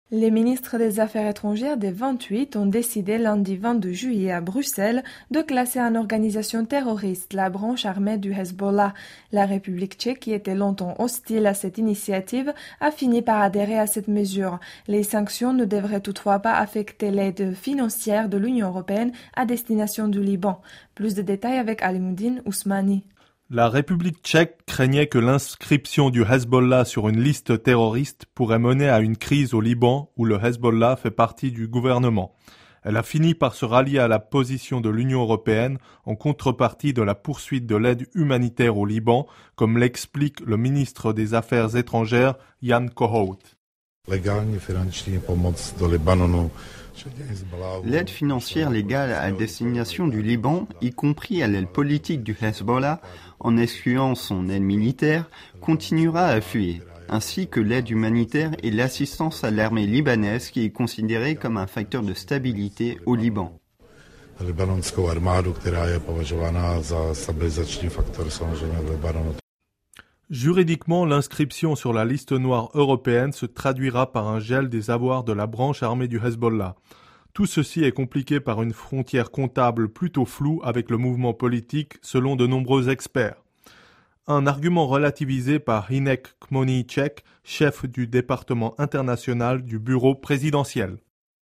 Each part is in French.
Les ministres des Affaires étrangères des 28 ont décidé lundi 22 juillet à Bruxelles de classer en organisation terroriste la branche armée du Hezbollah. La République tchèque, qui était longtemps hostile à cette initiative, a fini par adhérer à cette mesure. Les sanctions ne devraient toutefois pas affecter l'aide financière de l'Union européenne à destination du Liban. Plus de détails avec Alimoudine Ousmani. La République tchèque craignait que l'inscription du Hezbollah sur une liste terroriste pourrait mener à une crise au Liban où le Hezbollah fait partie du gouvernement. Elle a fini par se rallier à la position de l'Union européenne en contrepartie de la poursuite de l'aide humanitaire au Liban, comme l'explique le ministre des Affaires étrangères Jan Kohout. L'aide financière légale à destination du Liban, y compris à l'aile politique du Hezbollah, en excluant son aide militaire, continuera à affluer, ainsi que l'aide humanitaire et l'assistance à l'armée libanaise qui est considérée comme un facteur de stabilité au Liban. Juridiquement, l'inscription sur la liste noire européenne se traduira par un gel des avoirs de la branche armée du Hezbollah. Tout ceci est compliqué par une frontière comptable plutôt floue avec le mouvement politique, selon de nombreux experts. Un argument relativisé par Hinek Kmoníček, chef du département international du bureau présidentiel.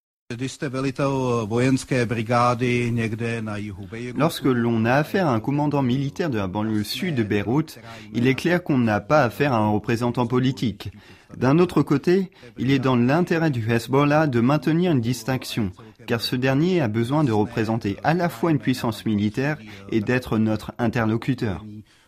Lorsque l'on a affaire à un commandant militaire de la banlieue sud de Beyrouth, il est clair qu'on n'a pas affaire à un représentant politique. D'un autre côté, il est dans l'intérêt du Hezbollah de maintenir une distinction, car ce dernier a besoin de représenter à la fois une puissance militaire et d'être notre interlocuteur.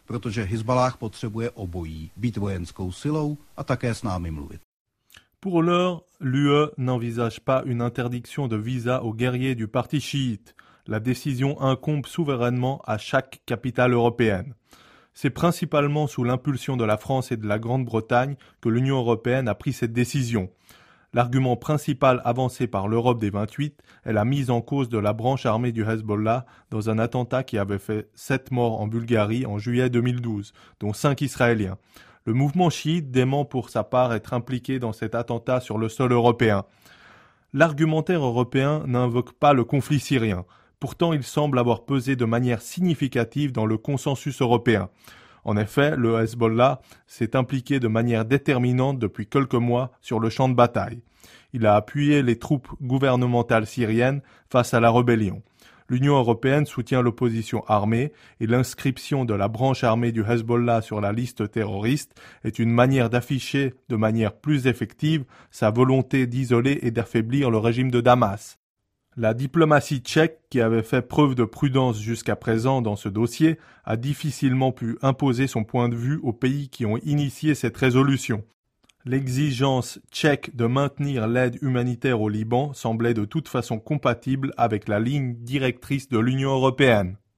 Pour l'heure, l'UE n'envisage pas une interdiction de visa aux guerriers du parti chiite. La décision incombe souverainement à chaque capitale européenne. C'est principalement sous l'impulsion de la France et de la Grande-Bretagne que l'Union européenne a pris cette décision. L'argument principal avancé par l'Europe des 28 est la mise en cause de la branche armée du Hezbollah dans un attentat qui avait fait 7 morts en Bulgarie en juillet 2012, dont 5 Israéliens. Le mouvement chiite dément pour sa part être impliqué dans cet attentat sur le sol européen. L'argumentaire européen n'invoque pas le conflit syrien. Pourtant, il semble avoir pesé de manière significative dans le consensus européen. En effet, le Hezbollah s'est impliqué de manière déterminante depuis quelques mois sur le champ de bataille. Il a appuyé les troupes gouvernementales syriennes face à la rébellion. L'Union européenne soutient l'opposition armée et l'inscription de la branche armée du Hezbollah sur la liste terroriste est une manière d'afficher de manière plus effective sa volonté d'isoler et d'affaiblir le régime de Damas. La diplomatie tchèque, qui avait fait preuve de prudence jusqu'à présent dans ce dossier, a difficilement pu imposer son point de vue aux pays qui ont initié cette résolution. L'exigence tchèque de maintenir l'aide humanitaire au Liban semblait de toute façon compatible avec la ligne directrice de l'Union européenne.